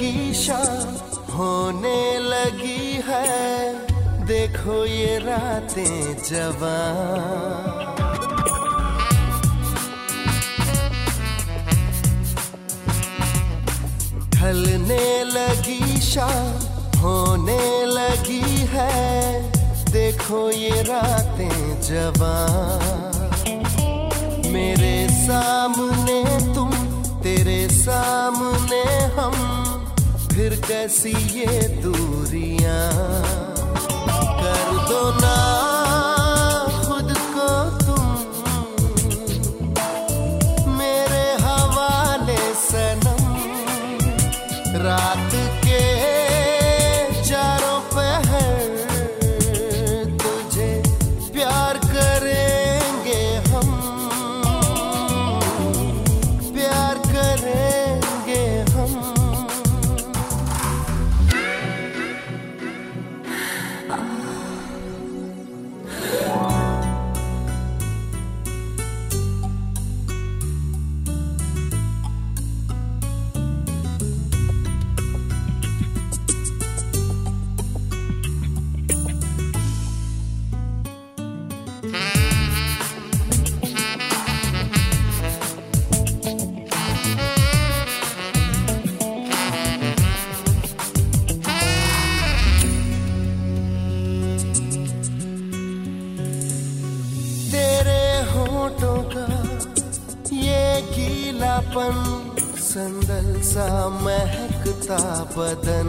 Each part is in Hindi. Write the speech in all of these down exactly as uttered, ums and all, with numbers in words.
लगी शाम, होने लगी है देखो ये रातें जवां। ढलने लगी शाम, होने लगी है देखो ये रातें जवां। मेरे सामने तुम, तेरे सामने हम, फिर कैसी ये दूरियां। कर दो ना खुद को तुम मेरे हवाले सनम। रात के चारों पहर तुझे प्यार करेंगे हम, प्यार करेंगे हम। गीलापन, संदल सा महकता बदन,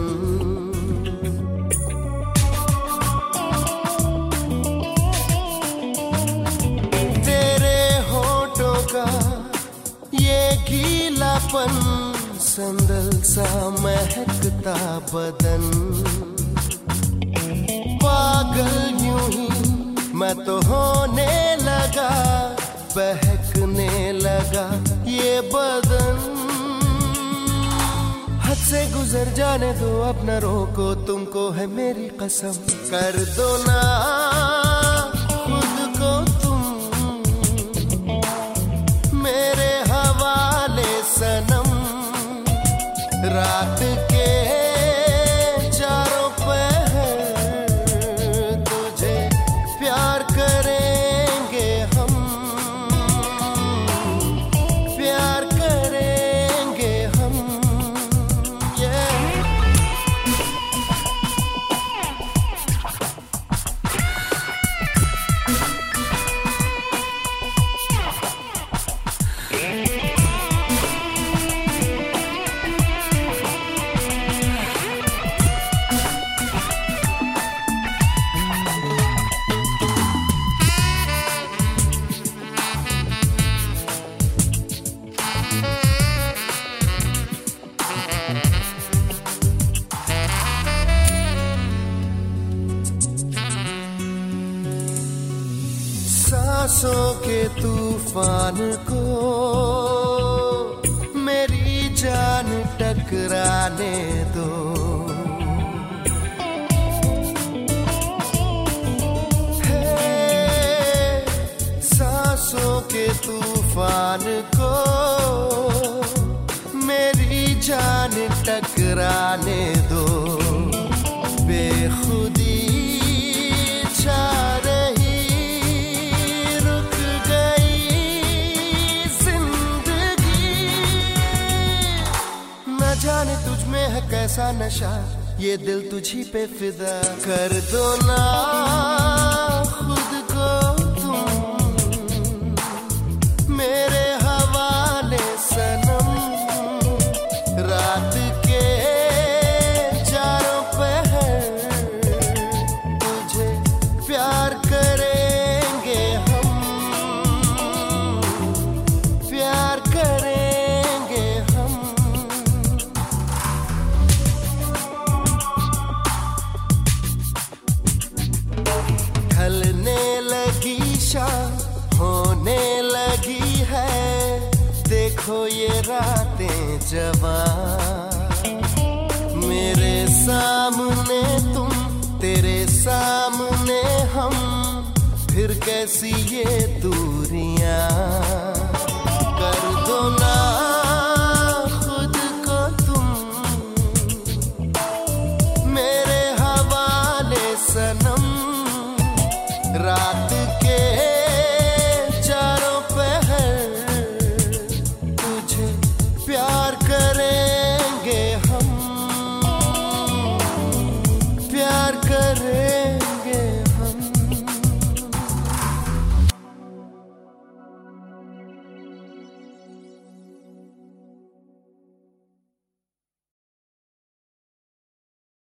तेरे होठों का ये गीलापन, संदल सा महकता बदन। पागल यूं ही मैं तो होने लगा, बहकने लगा ये बदन। हद से गुजर जाने दो अब न रोको, तुमको है मेरी कसम। कर दो ना खुद को तुम मेरे हवाले सनम। रात के चारों पहर तुझे प्यार करेंगे हम, प्यार करेंगे हम। सांसों के तूफान को मेरी जान टकराने दो। हे सांसों के तूफान को मेरी जान टकराने दो। बेखुदी छा रही, जाने तुझ में है कैसा नशा, ये दिल तुझी पे फिदा। कर दो ना खुद को तुम मेरे हवाले सनम। रात के चारों पहर तुझे प्यार करेंगे हम, प्यार करेंगे हम। ढलने लगी शाम, होने लगी है देखो ये रातें जवां। मेरे सामने तुम, तेरे सामने हम, फिर कैसी ये दूरियां। कर दो ना खुद को तुम रात